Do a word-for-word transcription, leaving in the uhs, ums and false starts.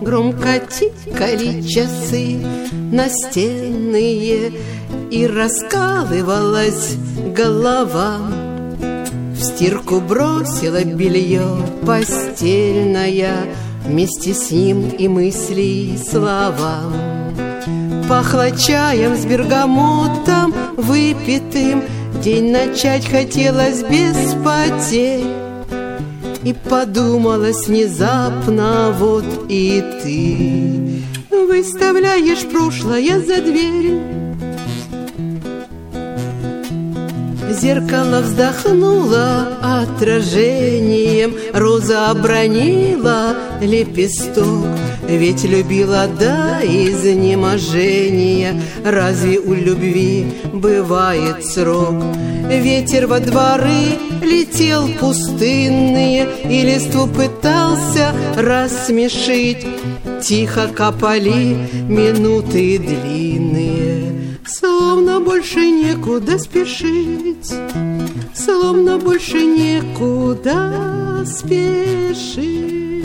громко тикали часы настенные, и раскалывалась голова. В стирку бросила белье постельное, вместе с ним и мысли, и слова. Пахло чаем с бергамотом выпитым, день начать хотелось без потерь. И подумалось внезапно, вот и ты выставляешь прошлое за дверь. Зеркало вздохнуло отражением, роза обронила лепесток. Ведь любила до изнеможения, разве у любви бывает срок? Ветер во дворы летел пустынные, и листву пытался рассмешить. Тихо капали минуты длинные, словно больше некуда спешить, словно больше некуда спешить.